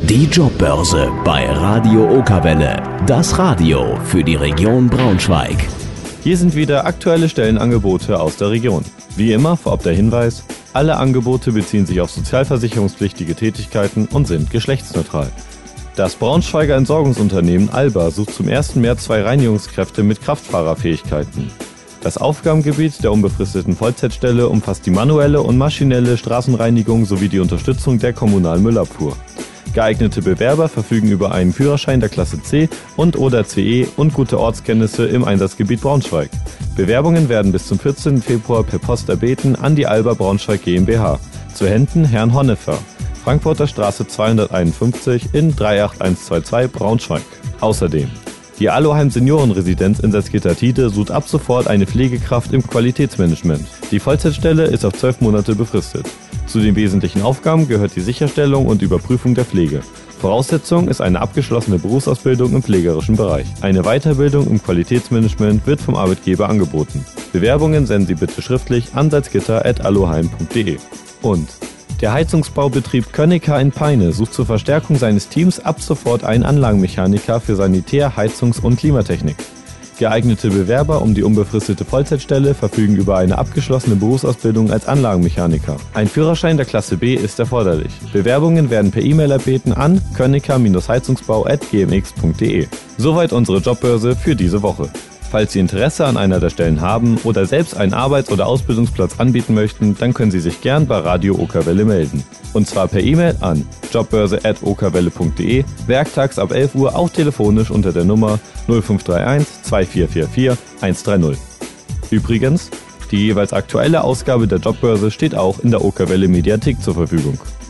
Die Jobbörse bei Radio Okerwelle. Das Radio für die Region Braunschweig. Hier sind wieder aktuelle Stellenangebote aus der Region. Wie immer vorab der Hinweis, alle Angebote beziehen sich auf sozialversicherungspflichtige Tätigkeiten und sind geschlechtsneutral. Das Braunschweiger Entsorgungsunternehmen Alba sucht zum 1. März 2 Reinigungskräfte mit Kraftfahrerfähigkeiten. Das Aufgabengebiet der unbefristeten Vollzeitstelle umfasst die manuelle und maschinelle Straßenreinigung sowie die Unterstützung der kommunalen Müllabfuhr. Geeignete Bewerber verfügen über einen Führerschein der Klasse C und/oder CE und gute Ortskenntnisse im Einsatzgebiet Braunschweig. Bewerbungen werden bis zum 14. Februar per Post erbeten an die Alba Braunschweig GmbH. Zu Händen Herrn Honnefer, Frankfurter Straße 251 in 38122 Braunschweig. Außerdem die Aloheim Seniorenresidenz in Salzgitter-Tide sucht ab sofort eine Pflegekraft im Qualitätsmanagement. Die Vollzeitstelle ist auf 12 Monate befristet. Zu den wesentlichen Aufgaben gehört die Sicherstellung und Überprüfung der Pflege. Voraussetzung ist eine abgeschlossene Berufsausbildung im pflegerischen Bereich. Eine Weiterbildung im Qualitätsmanagement wird vom Arbeitgeber angeboten. Bewerbungen senden Sie bitte schriftlich an salzgitter@aloheim.de. Und der Heizungsbaubetrieb Köniker in Peine sucht zur Verstärkung seines Teams ab sofort einen Anlagenmechaniker für Sanitär-, Heizungs- und Klimateknik. Geeignete Bewerber um die unbefristete Vollzeitstelle verfügen über eine abgeschlossene Berufsausbildung als Anlagenmechaniker. Ein Führerschein der Klasse B ist erforderlich. Bewerbungen werden per E-Mail erbeten an köniker-heizungsbau@gmx.de. Soweit unsere Jobbörse für diese Woche. Falls Sie Interesse an einer der Stellen haben oder selbst einen Arbeits- oder Ausbildungsplatz anbieten möchten, dann können Sie sich gern bei Radio Okerwelle melden. Und zwar per E-Mail an jobbörse@okerwelle.de, werktags ab 11 Uhr auch telefonisch unter der Nummer 0531 2444 130. Übrigens, die jeweils aktuelle Ausgabe der Jobbörse steht auch in der Okerwelle Mediathek zur Verfügung.